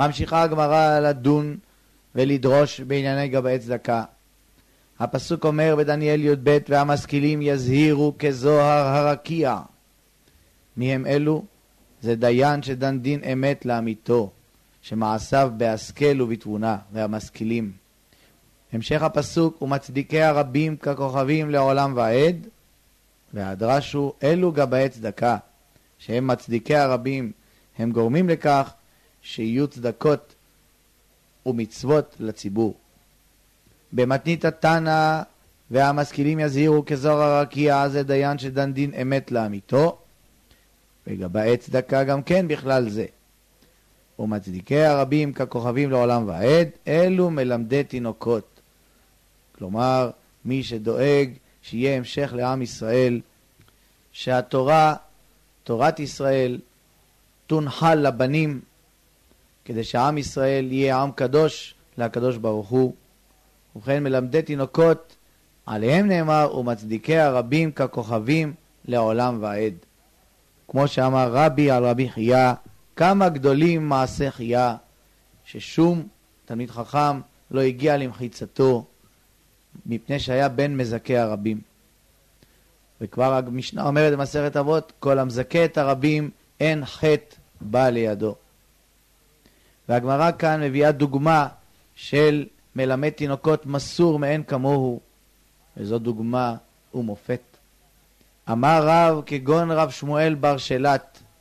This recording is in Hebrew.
ממשיכה הגמרא לדון ולדרוש בענייני גבאי צדקה. הפסוק אומר בדניאל י"ב, והמשכילים יזהירו כזוהר הרקיע. מי הם אלו? זה דיין שדן דין אמת לאמיתו, שמעשיו בהשכל ובתבונה, והמשכילים. המשך הפסוק, ומצדיקי הרבים ככוכבים לעולם ועד, והדרש הוא אלו גבאי צדקה, שהם מצדיקי הרבים, הם גורמים לכך שיהיו צדקות ומצוות לציבור. במתנית התנא, והמשכילים יזהירו כזוהר הרקיע, זה דיין שדן דין אמת לאמיתו, וגבאי צדקה גם כן בכלל זה. ומצדיקי הרבים ככוכבים לעולם ועד, אלו מלמדי תינוקות. כלומר, מי שדואג שיהיה המשך לעם ישראל, שהתורה, תורת ישראל, תונחל לבנים, כדי שעם ישראל יהיה עם קדוש לקדוש ברוך הוא. ובכן מלמדי תינוקות, עליהם נאמר, ומצדיקי הרבים ככוכבים לעולם ועד. כמו שאמר רבי על רבי חייא, כמה גדולים מעשה חייא, ששום תלמיד חכם לא הגיע למחיצתו, מפני שהיה בן מזכה הרבים. וכבר המשנה אומרת במסכת אבות, כל המזכה את הרבים אין חטא בא לידו. והגמרא כאן מביאה דוגמה של מלמד תינוקות מסור מאין כמוהו, וזו דוגמה ומופת. אמר רב כגון רב שמואל בר שלת,